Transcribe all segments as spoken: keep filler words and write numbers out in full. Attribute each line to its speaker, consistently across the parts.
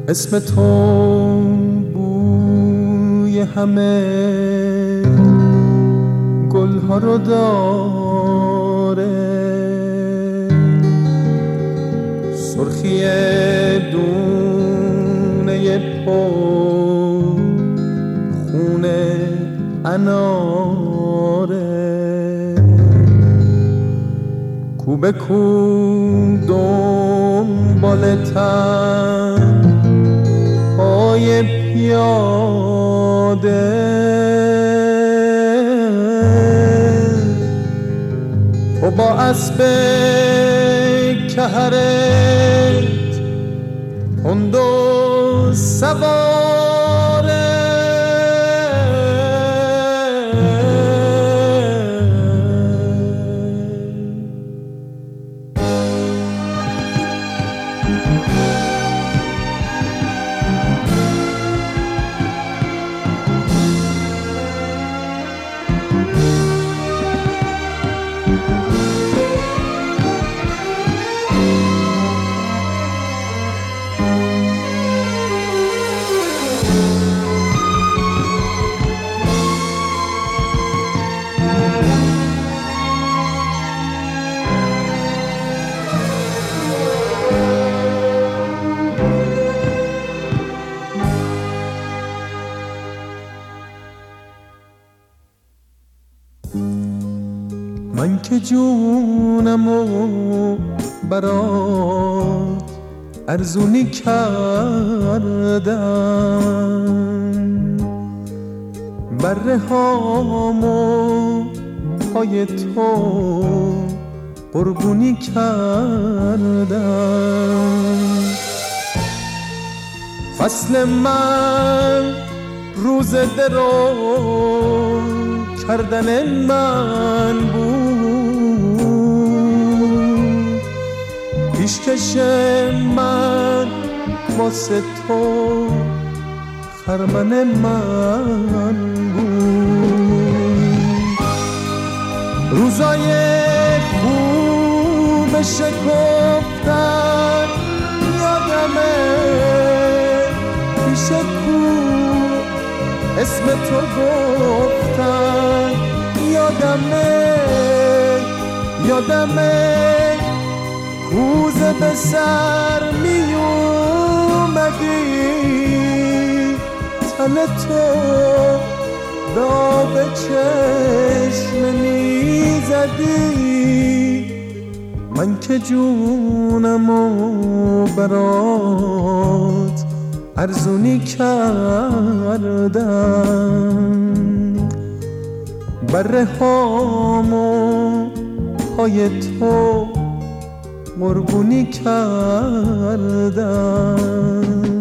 Speaker 1: اسم تو بوی همه گلها رو داره، سرخی دونه پو خونه اناره، کو به کو دنبالتن پای پیاده، تو با اسب کهرت تند و سواره، من که جونمو برات ارزونی کردم، بره هامو پای تو قربونی کردم. فصل من روز درو کردن من بود، پیشکش من واسه تو خرمن من بود. روزای خوب شکفتن یادمه، پیش کو اسم تو گفتن یادمه، یادمه کوزه به سر می اومدی، تن تو به آب چشم می زدی. من که جونمو برات ارزونی کردم، بره هامو پای تو قربونی کردم.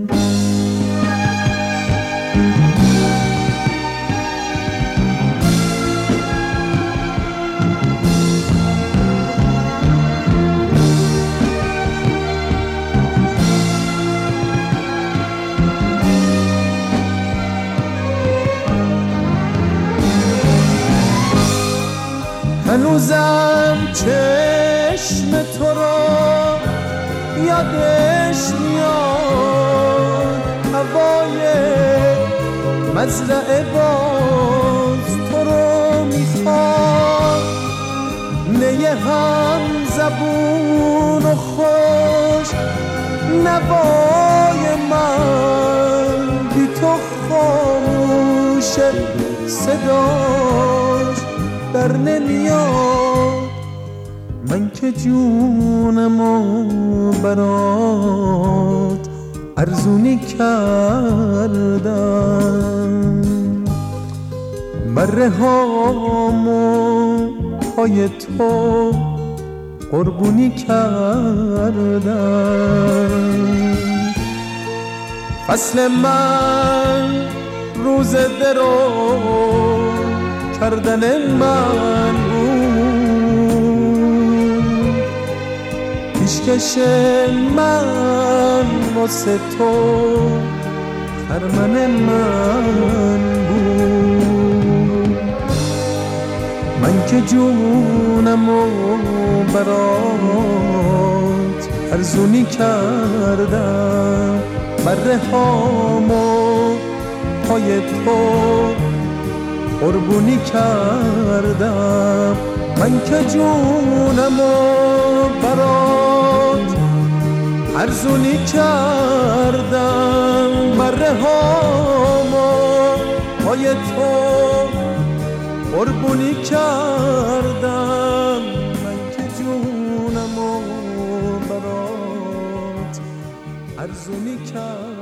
Speaker 1: هنوزم چشم تو رو یادش میاد، هوای مزرعه باز تو رو میخواد، نیه هم زبون و خوش نوای من بی تو خاموشه، صداش در نمیاد. من که جونمو برات ارزونی کردم، بره هامو پای تو قربونی کردم. فصل من روز درو کردن من بود، پیشکش من واسه تو خرمن من بود. من که جونمو برات ارزونی کردم بره هامو پای تو قربونی کردم من که جونمو برات ارزونی کردم بره هامو پای تو قربونی کردم من که جونمو برات ارزونی کردم